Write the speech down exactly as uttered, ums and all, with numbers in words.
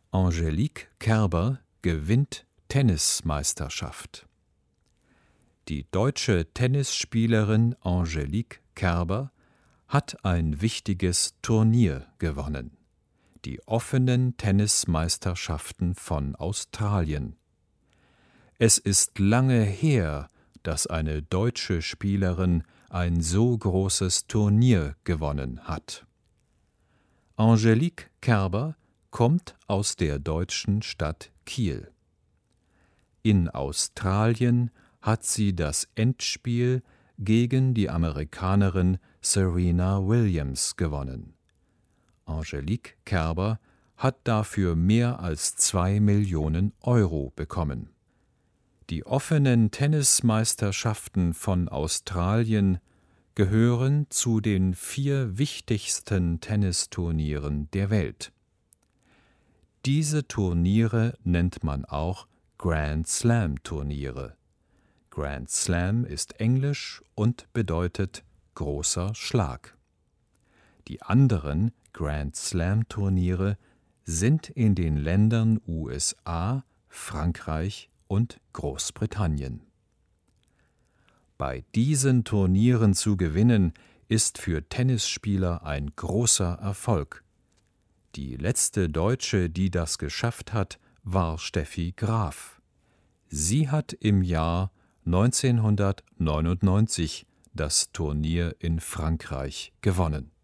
Angelique Kerber gewinnt Tennismeisterschaft. Die deutsche Tennisspielerin Angelique Kerber hat ein wichtiges Turnier gewonnen: die offenen Tennismeisterschaften von Australien. Es ist lange her, dass eine deutsche Spielerin ein so großes Turnier gewonnen hat. Angelique Kerber kommt aus der deutschen Stadt Kiel. In Australien hat sie das Endspiel gegen die Amerikanerin Serena Williams gewonnen. Angelique Kerber hat dafür mehr als zwei Millionen Euro bekommen. Die offenen Tennismeisterschaften von Australien gehören zu den vier wichtigsten Tennisturnieren der Welt. Diese Turniere nennt man auch Grand-Slam-Turniere. Grand Slam ist Englisch und bedeutet großer Schlag. Die anderen Grand-Slam-Turniere sind in den Ländern U S A, Frankreich und Großbritannien. Bei diesen Turnieren zu gewinnen, ist für Tennisspieler ein großer Erfolg. Die letzte Deutsche, die das geschafft hat, war Steffi Graf. Sie hat im Jahr neunzehnhundertneunundneunzig das Turnier in Frankreich gewonnen.